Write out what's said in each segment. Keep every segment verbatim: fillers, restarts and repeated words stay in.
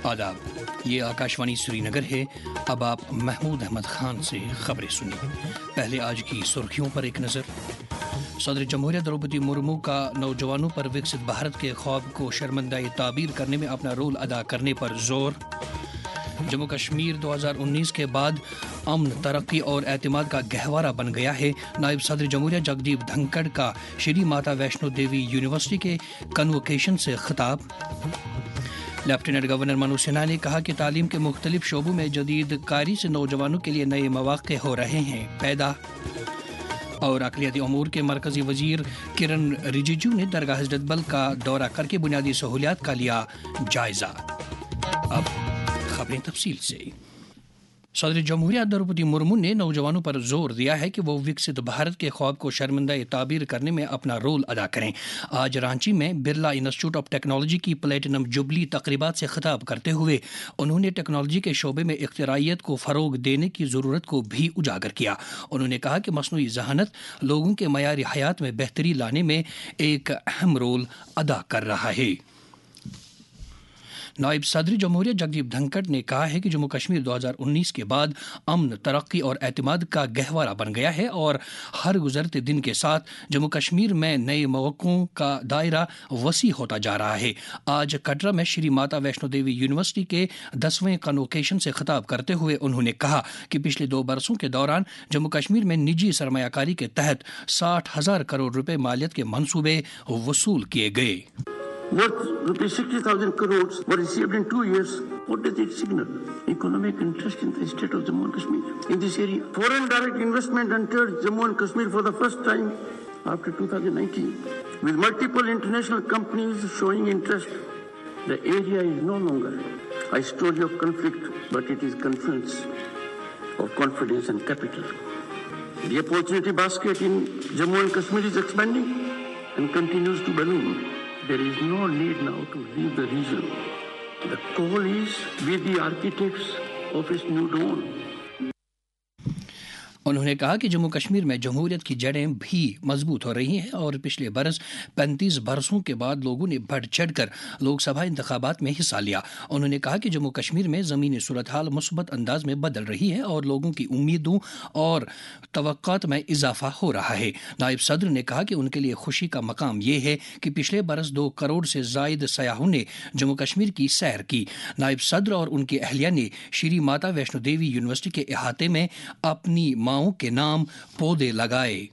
آداب، یہ آکاشوانی سری نگر ہے۔ اب آپ محمود احمد خان سے خبریں سنیں۔ پہلے آج کی سرخیوں پر ایک نظر۔ صدر جمہوریہ دروپدی مرمو کا نوجوانوں پر وکست بھارت کے خواب کو شرمندہ تعبیر کرنے میں اپنا رول ادا کرنے پر زور۔ جموں کشمیر دو ہزار انیس کے بعد امن، ترقی اور اعتماد کا گہوارہ بن گیا ہے۔ نائب صدر جمہوریہ جگدیپ دھنکڑ کا شری ماتا ویشنو دیوی یونیورسٹی کے کنووکیشن سے خطاب۔ لیفٹیننٹ گورنر منوج سنہا نے کہا کہ تعلیم کے مختلف شعبوں میں جدید کاری سے نوجوانوں کے لیے نئے مواقع ہو رہے ہیں پیدا۔ اور اقلیتی امور کے مرکزی وزیر کرن رجیجو نے درگاہ حضرت بل کا دورہ کر کے بنیادی سہولیات کا لیا جائزہ۔ اب خبریں تفصیل سے۔ صدر جمہوریہ دروپدی مرمو نے نوجوانوں پر زور دیا ہے کہ وہ وکست بھارت کے خواب کو شرمندہ تعبیر کرنے میں اپنا رول ادا کریں۔ آج رانچی میں برلا انسٹیٹیوٹ آف ٹیکنالوجی کی پلیٹینم جوبلی تقریبات سے خطاب کرتے ہوئے انہوں نے ٹیکنالوجی کے شعبے میں اختراعیت کو فروغ دینے کی ضرورت کو بھی اجاگر کیا۔ انہوں نے کہا کہ مصنوعی ذہانت لوگوں کے معیار حیات میں بہتری لانے میں ایک اہم رول ادا کر رہا ہے۔ نائب صدر جمہوریہ جگدیپ دھنکڑ نے کہا ہے کہ جموں کشمیر دو ہزار انیس کے بعد امن، ترقی اور اعتماد کا گہوارہ بن گیا ہے اور ہر گزرتے دن کے ساتھ جموں کشمیر میں نئے مواقعوں کا دائرہ وسیع ہوتا جا رہا ہے۔ آج کٹرا میں شری ماتا ویشنو دیوی یونیورسٹی کے دسویں کنووکیشن سے خطاب کرتے ہوئے انہوں نے کہا کہ پچھلے دو برسوں کے دوران جموں کشمیر میں نجی سرمایہ کاری کے تحت ساٹھ ہزار کروڑ روپے مالیت کے منصوبے وصول کیے گئے۔ Worth rupees sixty thousand crores were received in two years. What does it signal? Economic interest in the state of Jammu and Kashmir in this area. Foreign direct investment entered Jammu and Kashmir for the first time after two thousand nineteen, with multiple international companies showing interest. The area is no longer a story of conflict, but it is confluence of confidence and capital. The opportunity basket in Jammu and Kashmir is expanding and continues to balloon. There is no need now to leave the region. The call is with the architects of its new dawn. انہوں نے کہا کہ جموں کشمیر میں جمہوریت کی جڑیں بھی مضبوط ہو رہی ہیں اور پچھلے برس پینتیس برسوں کے بعد لوگوں نے بڑھ چڑھ کر لوک سبھا انتخابات میں حصہ لیا۔ انہوں نے کہا کہ جموں کشمیر میں زمینی صورتحال مثبت انداز میں بدل رہی ہے اور لوگوں کی امیدوں اور توقعات میں اضافہ ہو رہا ہے۔ نائب صدر نے کہا کہ ان کے لیے خوشی کا مقام یہ ہے کہ پچھلے برس دو کروڑ سے زائد سیاحوں نے جموں کشمیر کی سیر کی۔ نائب صدر اور ان کی اہلیہ نے شری ماتا ویشنو دیوی یونیورسٹی کے احاطے میں اپنی ماؤں کے نام پودے لگائے۔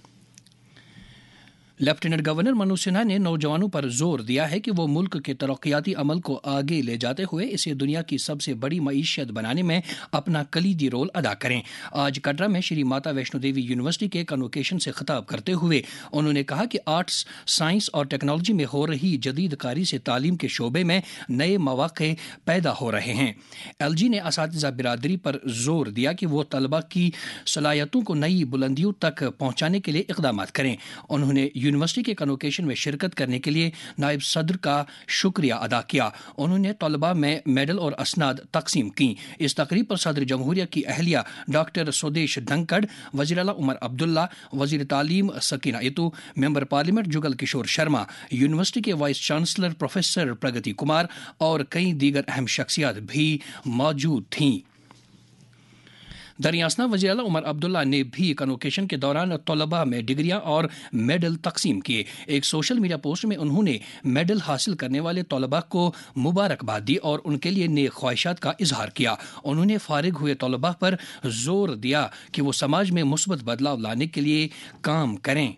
لیفٹیننٹ گورنر منوج سنہا نے نوجوانوں پر زور دیا ہے کہ وہ ملک کے ترقیاتی عمل کو آگے لے جاتے ہوئے اسے دنیا کی سب سے بڑی معیشت بنانے میں اپنا کلیدی رول ادا کریں۔ آج کٹرا میں شری ماتا ویشنو دیوی یونیورسٹی کے کنووکیشن سے خطاب کرتے ہوئے انہوں نے کہا کہ آرٹس، سائنس اور ٹیکنالوجی میں ہو رہی جدید کاری سے تعلیم کے شعبے میں نئے مواقع پیدا ہو رہے ہیں۔ ایل جی نے اساتذہ برادری پر زور دیا کہ وہ طلباء کی صلاحیتوں کو نئی بلندیوں تک پہنچانے کے لیے اقدامات کریں۔ انہوں نے یونیورسٹی کے کنووکیشن میں شرکت کرنے کے لیے نائب صدر کا شکریہ ادا کیا۔ انہوں نے طلباء میں میڈل اور اسناد تقسیم کی۔ اس تقریب پر صدر جمہوریہ کی اہلیہ ڈاکٹر سودیش دھنکڑ، وزیر اعلیٰ عمر عبداللہ، وزیر تعلیم Sakina Itoo, member parliament Jugal Kishore Sharma, university کے vice chancellor professor Pragati Kumar اور کئی دیگر اہم شخصیات بھی موجود تھیں۔ دریاسنا وزیر اعلیٰ عمر عبداللہ نے بھی کنووکیشن کے دوران طلباء میں ڈگریاں اور میڈل تقسیم کیے۔ ایک سوشل میڈیا پوسٹ میں انہوں نے میڈل حاصل کرنے والے طلباء کو مبارکباد دی اور ان کے لیے نیک خواہشات کا اظہار کیا۔ انہوں نے فارغ ہوئے طلباء پر زور دیا کہ وہ سماج میں مثبت بدلاؤ لانے کے لیے کام کریں۔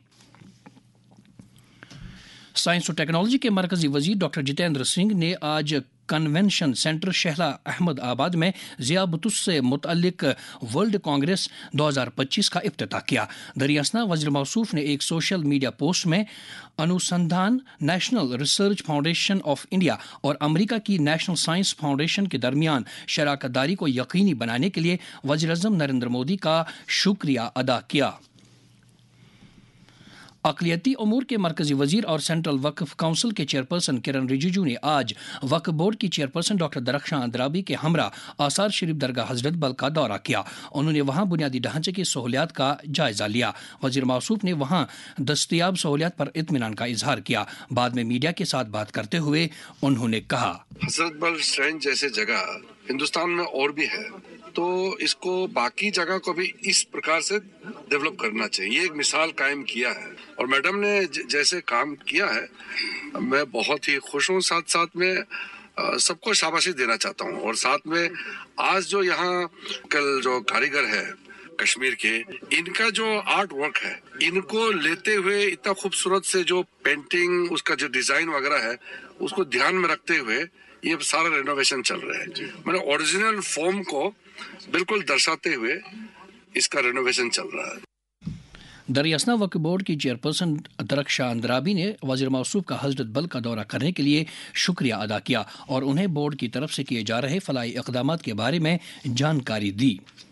سائنس اور ٹیکنالوجی کے مرکزی وزیر ڈاکٹر جتیندر سنگھ نے آج کنونشن سینٹر شہلا احمد آباد میں ذیابطس سے متعلق ورلڈ کانگریس دو ہزار پچیس کا افتتاح کیا۔ دریاسنا وزیر موصوف نے ایک سوشل میڈیا پوسٹ میں Anusandhan national research foundation of India اور امریکہ کی نیشنل سائنس فاؤنڈیشن کے درمیان شراکت داری کو یقینی بنانے کے لیے وزیر اعظم نریندر مودی کا شکریہ ادا کیا۔ اقلیتی امور کے مرکزی وزیر اور سینٹرل وقف کونسل کے چیئرپرسن کرن رجیجو نے آج وقف بورڈ کی چیئرپرسن ڈاکٹر درخشاں اندرابی کے ہمراہ آثار شریف درگاہ حضرت بل کا دورہ کیا. انہوں نے وہاں بنیادی ڈھانچے کی سہولیات کا جائزہ لیا. وزیر موصوف نے وہاں دستیاب سہولیات پر اطمینان کا اظہار کیا. بعد میں میڈیا کے ساتھ بات کرتے ہوئے انہوں نے کہا، حضرت بل شرائن جیسے جگہ ہندوستان میں اور بھی ہے، تو اس کو باقی جگہ کو بھی اس پرکار سے ڈیولپ کرنا چاہیے. یہ ایک مثال قائم کیا ہے اور میڈم نے جیسے کام کیا ہے میں بہت ہی خوش ہوں. ساتھ ساتھ میں سب کو شاباشی دینا چاہتا ہوں. اور ساتھ میں آج جو یہاں کل جو کاریگر ہے کشمیر کے، ان کا جو آرٹ ورک ہے، ان کو لیتے ہوئے اتنا خوبصورت سے جو پینٹنگ، اس کا جو ڈیزائن وغیرہ ہے، اس کو دھیان میں رکھتے ہوئے یہ سارا رینوویشن چل رہا ہے. میں نے اوریجنل فارم کو بالکل درشاتے ہوئے اس کا رینوویشن چل رہا ہے. دریاسنا وقف بورڈ کی چیئرپرسن درخشاں اندرابی نے وزیر موصوف کا حضرت بل کا دورہ کرنے کے لیے شکریہ ادا کیا اور انہیں بورڈ کی طرف سے کیے جا رہے فلاحی اقدامات کے بارے میں جانکاری دی.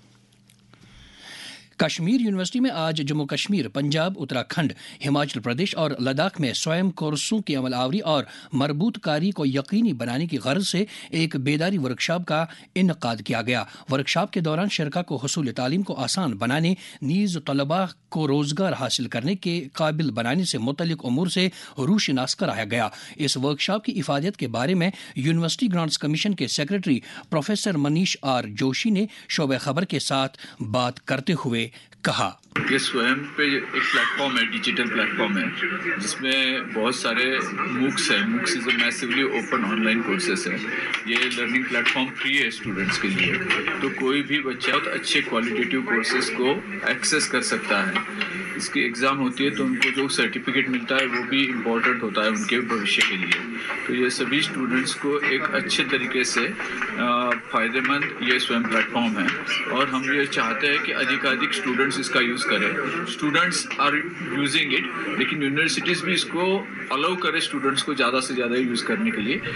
کشمیر یونیورسٹی میں آج جموں کشمیر، پنجاب، اتراکھنڈ، ہماچل پردیش اور لداخ میں سوئم کورسوں کی عمل آوری اور مربوط کاری کو یقینی بنانے کی غرض سے ایک بیداری ورکشاپ کا انعقاد کیا گیا. ورکشاپ کے دوران شرکا کو حصول تعلیم کو آسان بنانے، نیز طلباء کو روزگار حاصل کرنے کے قابل بنانے سے متعلق امور سے روشناس کرایا گیا. اس ورکشاپ کی افادیت کے بارے میں یونیورسٹی گرانٹس کمیشن کے secretary professor Manish R Joshi نے شعبہ خبر کے ساتھ بات کرتے ہوئے کہا، یہ سوئم پہ ایک پلیٹ فارم ہے، ڈیجیٹل پلیٹ فارم ہے، جس میں بہت سارے موکس ہیں. MOOCs is a massively open online courses ہے. یہ لرننگ پلیٹ فارم فری ہے اسٹوڈنٹس کے لیے، تو کوئی بھی بچہ بہت اچھے کوالٹیٹیو کورسز کو ایکسیس کر سکتا ہے. اس کی ایگزام ہوتی ہے تو ان کو جو سرٹیفکیٹ ملتا ہے وہ بھی امپورٹنٹ ہوتا ہے ان کے بھوشیہ کے لیے. تو یہ سبھی اسٹوڈنٹس کو ایک اچھے طریقے سے فائدہ مند یہ سوئم پلیٹ فارم ہے، اور ہم یہ چاہتے ہیں کہ ادھک ادھک اسٹوڈنٹس اس کا یوز کریں. اسٹوڈنٹس آر یوزنگ اٹ، لیکن یونیورسٹیز بھی اس کو الاؤ کرے اسٹوڈنٹس کو زیادہ سے زیادہ یوز کرنے کے لیے.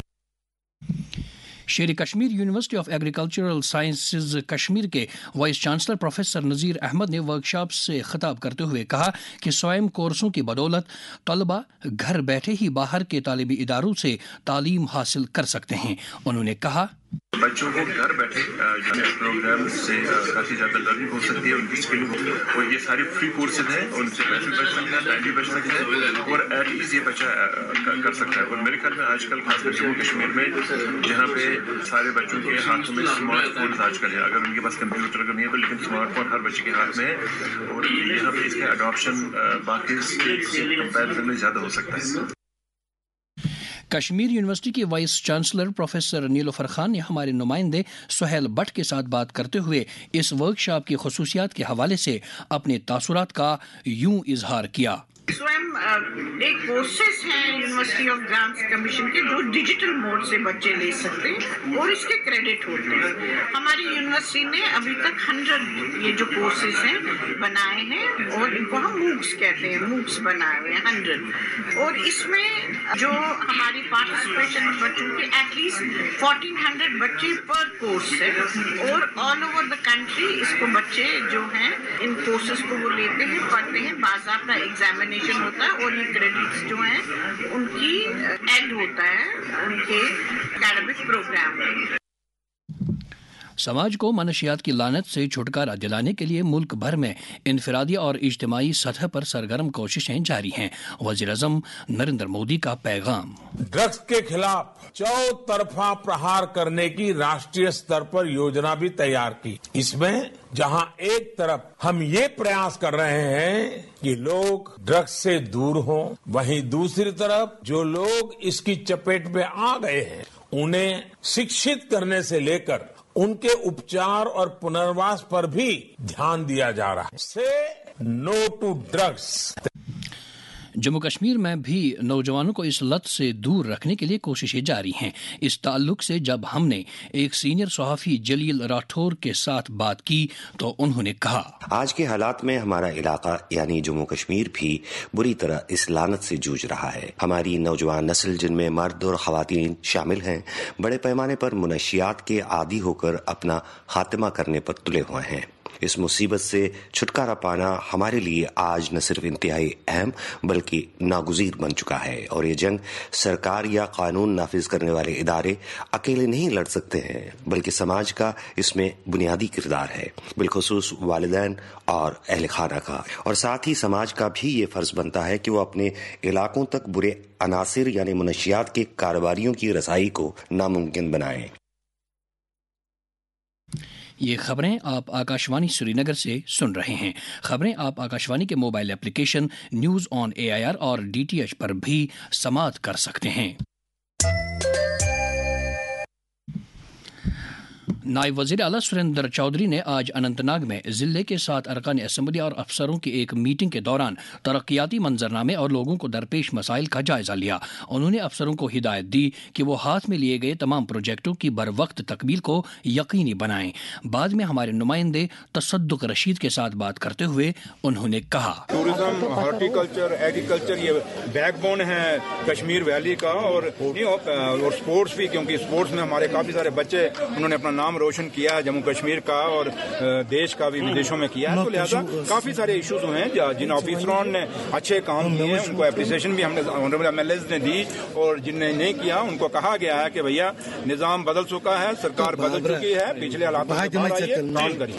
Sher Kashmir university of agricultural sciences Kashmir کے vice chancellor professor Nazir Ahmad نے ورکشاپ سے خطاب کرتے ہوئے کہا کہ سوئم کورسوں کی بدولت طلباء گھر بیٹھے ہی باہر کے تعلیمی اداروں سے تعلیم حاصل کر سکتے ہیں. انہوں نے کہا، بچوں کو گھر بیٹھے پروگرام سے کافی زیادہ لرننگ ہو سکتی ہے، ان کی اسکل اور یہ ساری فری کورسز ہیں، اور ان سے پیسے بچ سکتے ہیں، ٹائم بھی بچ سکتے ہیں، اور ایٹ لیسٹ یہ بچہ کر سکتا ہے. اور میرے خیال میں آج کل خاص کر جموں کشمیر میں جہاں پہ سارے بچوں کے ہاتھوں میں اسمارٹ فونز آج کل ہے، اگر ان کے پاس کمپیوٹر اگر نہیں ہے تو لیکن اسمارٹ فون ہر بچے کے ہاتھ میں ہے، اور یہاں پہ اس کا اڈاپشن باقی اسٹیٹس سے کمپیریزن میں زیادہ ہو سکتا ہے. کشمیر یونیورسٹی کے vice chancellor professor Nilofer Khan نے ہمارے نمائندے سہیل بٹ کے ساتھ بات کرتے ہوئے اس ورکشاپ کی خصوصیات کے حوالے سے اپنے تاثرات کا یوں اظہار کیا. سوئم ایک کورسز ہیں یونیورسٹی آف گرانٹس کمیشن کے جو ڈیجیٹل موڈ سے بچے لے سکتے ہیں اور اس کے کریڈٹ ہوتے ہیں. ہماری یونیورسٹی نے ابھی تک ہنڈریڈ یہ جو کورسز ہیں بنائے ہیں، اور ان کو ہم موکس کہتے ہیں، موکس بنائے ہوئے ہیں ہنڈریڈ. اور اس میں جو ہماری پارٹیسپیشن بچوں کی ایٹ لیسٹ فورٹین ہنڈریڈ بچے پر کورس ہے، اور آل اوور دا کنٹری اس کو بچے جو ہیں ان کورسز کو وہ لیتے ہیں، پڑھتے ہیں، باضابطہ ایگزامینیشن ہوتا ہے، اور یہ کریڈٹس جو ہیں ان کی ایڈ ہوتا ہے ان کے اکیڈمک پروگرام میں. سماج کو منشیات کی لعنت سے چھٹکارا دلانے کے لیے ملک بھر میں انفرادی اور اجتماعی سطح پر سرگرم کوششیں جاری ہیں. وزیر اعظم نریندر مودی کا پیغام، ڈرگس کے خلاف چوطرفہ پرہار کرنے کی راشٹریہ سطح پر یوجنا بھی تیار کی. اس میں جہاں ایک طرف ہم یہ پریاس کر رہے ہیں کہ لوگ ڈرگس سے دور ہوں، وہیں دوسری طرف جو لوگ اس کی چپیٹ میں آ گئے ہیں انہیں شکشت کرنے سے لے کر ان کے اپچار اور پنرواس پر بھی دھیان دیا جا رہا ہے. Say no to drugs. Jammu Kashmir میں بھی نوجوانوں کو اس لت سے دور رکھنے کے لیے کوششیں جاری ہیں. اس تعلق سے جب ہم نے ایک سینئر صحافی جلیل راٹھور کے ساتھ بات کی تو انہوں نے کہا، آج کے حالات میں ہمارا علاقہ یعنی جموں کشمیر بھی بری طرح اس لعنت سے جوجھ رہا ہے. ہماری نوجوان نسل جن میں مرد اور خواتین شامل ہیں بڑے پیمانے پر منشیات کے عادی ہو کر اپنا خاتمہ کرنے پر تلے ہوئے ہیں. اس مصیبت سے چھٹکارا پانا ہمارے لیے آج نہ صرف انتہائی اہم بلکہ ناگزیر بن چکا ہے، اور یہ جنگ سرکار یا قانون نافذ کرنے والے ادارے اکیلے نہیں لڑ سکتے ہیں، بلکہ سماج کا اس میں بنیادی کردار ہے، بالخصوص والدین اور اہل خانہ کا، اور ساتھ ہی سماج کا بھی یہ فرض بنتا ہے کہ وہ اپنے علاقوں تک برے عناصر یعنی منشیات کے کاروباریوں کی رسائی کو ناممکن بنائیں۔ یہ خبریں آپ آکاشوانی سری نگر سے سن رہے ہیں۔ خبریں آپ آکاشوانی کے mobile application news on A I R اور ڈی ٹی ایچ پر بھی سماعت کر سکتے ہیں۔ نائب وزیر اعلیٰ سریندر چودھری نے آج اننت ناگ میں ضلع کے سات ارکان اسمبلی اور افسروں کی ایک میٹنگ کے دوران ترقیاتی منظرنامے اور لوگوں کو درپیش مسائل کا جائزہ لیا۔ انہوں نے افسروں کو ہدایت دی کہ وہ ہاتھ میں لیے گئے تمام پروجیکٹوں کی بروقت تکمیل کو یقینی بنائیں۔ بعد میں ہمارے نمائندے تصدق رشید کے ساتھ بات کرتے ہوئے انہوں نے کہا، ٹورزم، ہارٹیکلچر، ایگریکلچر یہ بیک بون ہے کشمیر ویلی کا، اور اسپورٹس بھی، کیونکہ اسپورٹس میں ہمارے کافی سارے بچے انہوں نے اپنا نام روشن کیا ہے، جموں کشمیر کا اور دیش کا بھی، ودیشوں میں کیا ہے، تو لہٰذا کافی سارے ایشوز ہیں جن آفیسروں نے اچھے کام کیے ہیں ان کو اپریسیشن بھی ہم نے آنریبل ایم ایل ایز نے دی، اور جن نے نہیں کیا ان کو کہا گیا ہے کہ بھیا نظام بدل چکا ہے، سرکار بدل چکی ہے، پچھلے حالات کریے۔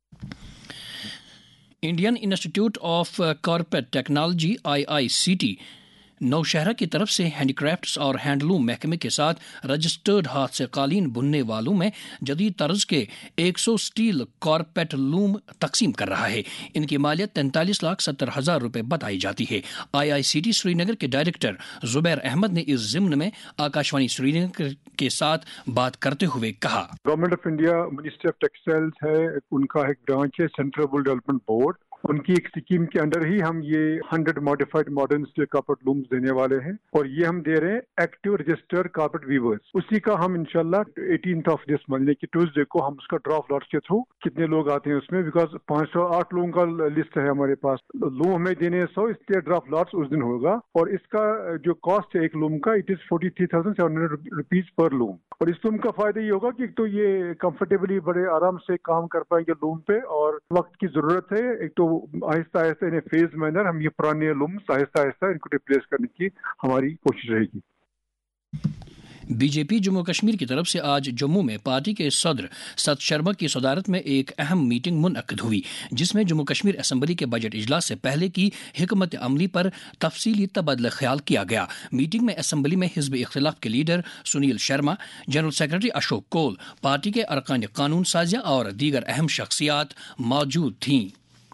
Indian institute of carpet technology I I C T Nowshera کی طرف سے ہینڈی کرافٹس اور ہینڈلوم محکمے کے ساتھ رجسٹرڈ ہاتھ سے قالین بننے والوں میں جدید طرز کے ایک سو سٹیل کارپیٹ لوم تقسیم کر رہا ہے۔ ان کی مالیت تینتالیس لاکھ ستر ہزار روپے بتائی جاتی ہے۔ آئی آئی سی ٹی سری نگر کے ڈائریکٹر زبیر احمد نے اس ضمن میں آکاشوانی سری نگر کے ساتھ بات کرتے ہوئے کہا، government of India ministry of textiles ہے، ان کا ایک برانچ ہے سینٹرل رورل ڈیولپمنٹ بورڈ، ان کی ایک اسکیم کے انڈر ہی ہم یہ hundred modified modern steel carpet looms دینے والے ہیں، اور یہ ہم دے رہے ہیں ایکٹیو رجسٹرڈ کارپیٹ ویورز۔ اسی کا ہم انشاءاللہ ایٹینتھ آف دس منتھ کی ٹیوزڈے کو ہم اس کا ڈرافٹ لاٹس کے تھرو کتنے لوگ آتے ہیں اس میں، بیکاز پانچ سو آٹھ لوگوں کا لسٹ ہے ہمارے پاس، لوم ہمیں دینے سو، اس لیے ڈرافٹ لاٹس اس دن ہوگا، اور اس کا جو کاسٹ ہے ایک لوم کا it is forty three thousand seven hundred rupees per loom, اور اس لوم کا فائدہ یہ ہوگا کہ ایک تو یہ کمفرٹیبلی بڑے آرام سے کام کر پائیں گے لوم پہ، اور وقت کی ضرورت ہے، ایک تو آہستہ آہستہ انہیں فیز مینر ہم یہ پرانے لومس آہستہ آہستہ ان کو ریپلیس کرنے کی ہماری کوشش رہے گی۔ B J P Jammu Kashmir کی طرف سے آج جموں میں پارٹی کے صدر ست شرما کی صدارت میں ایک اہم میٹنگ منعقد ہوئی، جس میں جموں کشمیر اسمبلی کے بجٹ اجلاس سے پہلے کی حکمت عملی پر تفصیلی تبادلہ خیال کیا گیا۔ میٹنگ میں اسمبلی میں حزب اختلاف کے leader Sunil Sharma, general secretary Ashok Koul, party کے ارکان قانون سازیہ اور دیگر اہم شخصیات موجود تھیں۔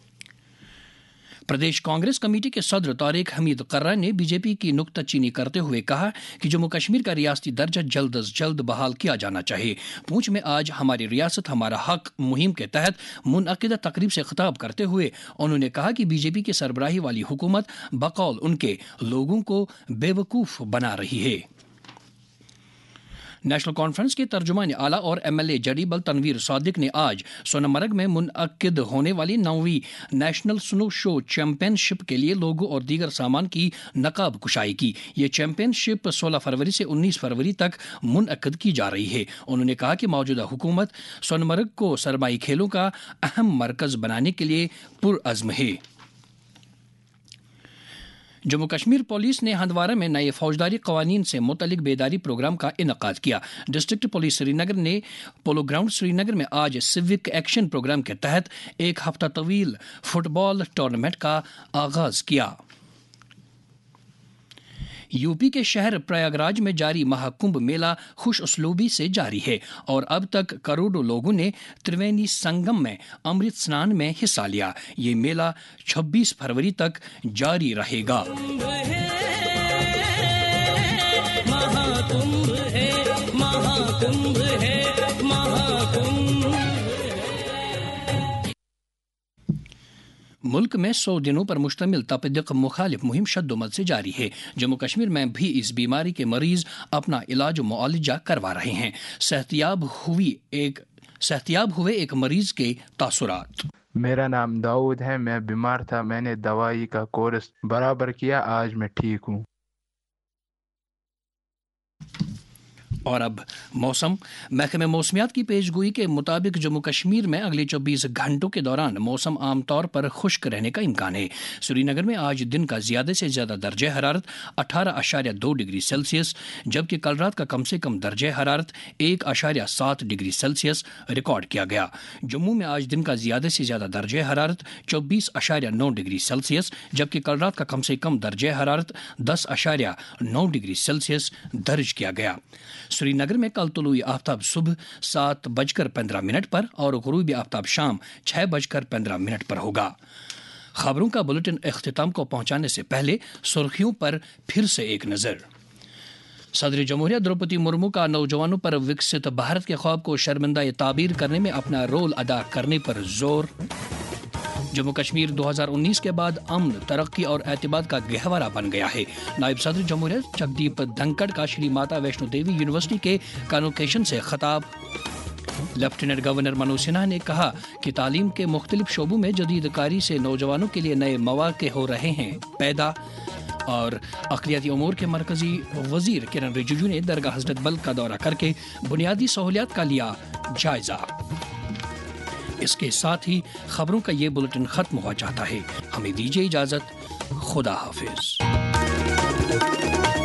پردیش کانگریس کمیٹی کے صدر طارق حمید قرہ نے بی جے پی کی نکتہ چینی کرتے ہوئے کہا کہ جموں کشمیر کا ریاستی درجہ جلد از جلد بحال کیا جانا چاہیے۔ پونچھ میں آج ہماری ریاست ہمارا حق مہم کے تحت منعقدہ تقریب سے خطاب کرتے ہوئے انہوں نے کہا کہ بی جے پی کی سربراہی والی حکومت بقول ان کے لوگوں کو بے وقوف بنا رہی ہے۔ نیشنل کانفرنس کے ترجمان اعلیٰ اور ایم ایل اے جڑیبل تنویر صادق نے آج سونمرگ میں منعقد ہونے والی نویں نیشنل سنو شو چیمپئن شپ کے لیے لوگو اور دیگر سامان کی نقاب کشائی کی۔ یہ چیمپئن شپ سولہ فروری سے انیس فروری تک منعقد کی جا رہی ہے۔ انہوں نے کہا کہ موجودہ حکومت سونمرگ کو سرمائی کھیلوں کا اہم مرکز بنانے کے لیے پرعزم ہے۔ جموں کشمیر پولیس نے ہندوارہ میں نئے فوجداری قوانین سے متعلق بیداری پروگرام کا انعقاد کیا۔ ڈسٹرکٹ پولیس سری نگر نے پولو گراؤنڈ سری نگر میں آج سیوک ایکشن پروگرام کے تحت ایک ہفتہ طویل فٹ بال ٹورنامنٹ کا آغاز کیا۔ یو پی کے شہر پریاگ راج میں جاری مہا کمبھ میلہ خوش اسلوبی سے جاری ہے، اور اب تک کروڑوں لوگوں نے تریوینی سنگم میں امرت سنان میں حصہ لیا۔ یہ میلہ چھبیس فروری تک جاری رہے گا۔ ملک میں سو دنوں پر مشتمل تپدق مخالف مہم شدومت سے جاری ہے۔ جموں کشمیر میں بھی اس بیماری کے مریض اپنا علاج و معالجہ کروا رہے ہیں۔ صحتیاب ہوئی ایک صحتیاب ہوئے ایک مریض کے تاثرات۔ میرا نام داؤد ہے، میں بیمار تھا، میں نے دوائی کا کورس برابر کیا، آج میں ٹھیک ہوں۔ और अब मौसम। महकमे मौसमियात की पेशगोई के मुताबिक जम्मू कश्मीर में अगले चौबीस घंटों के दौरान मौसम आमतौर पर खुश्क रहने का इम्कान है। श्रीनगर में आज दिन का ज्यादा से ज्यादा दर्जा हरारत अठारह अशारिया दो डिग्री सेल्सियस, जबकि कल रात का कम से कम दर्जा हरारत एक अशारिया सात डिग्री सेल्सियस रिकॉर्ड किया गया। जम्मू में आज दिन का ज्यादा से ज्यादा दर्जा हरारत चौबीस अशारिया नौ डिग्री सेल्सियस, जबकि कल रात का कम से कम दर्जा हरारत दस अशारिया नौ डिग्री सेल्सियस दर्ज किया गया। श्रीनगर में कल तुलुई आफ्ताब सुबह सात बजकर पंद्रह मिनट पर और गुरूबी आफ्ताब शाम छह बजकर पंद्रह मिनट पर होगा। खबरों का बुलेटिन इख्तिताम को पहुंचाने से पहले सुर्खियों पर फिर से एक नजर। सदर जमहूरिया द्रौपदी मुर्मू का नौजवानों पर विकसित भारत के ख्वाब को शर्मिंदा ताबीर करने में अपना रोल अदा करने पर जोर। जम्मू कश्मीर दो हज़ार उन्नीस के बाद अमन, तरक्की और एतमाद का गहवरा बन गया है। नायब सदर जमहूरिया जगदीप धनखड़ का श्री माता वैष्णो देवी यूनिवर्सिटी के कन्वोकेशन से खिताब। लेफ्टिनेंट गवर्नर मनोज सिन्हा ने कहा कि तालीम के मुख्तलिफ शोबों में जदीद कारी से नौजवानों के लिए नए मौके हो रहे हैं पैदा। और अक़लियती उमूर के मरकजी वजीर किरण रिजिजू ने दरगाह हज़रत बल का दौरा करके बुनियादी सहूलियात का लिया जायजा। इसके साथ ही खबरों का ये बुलेटिन खत्म हुआ चाहता है। हमें दीजिए इजाजत। खुदा हाफिज।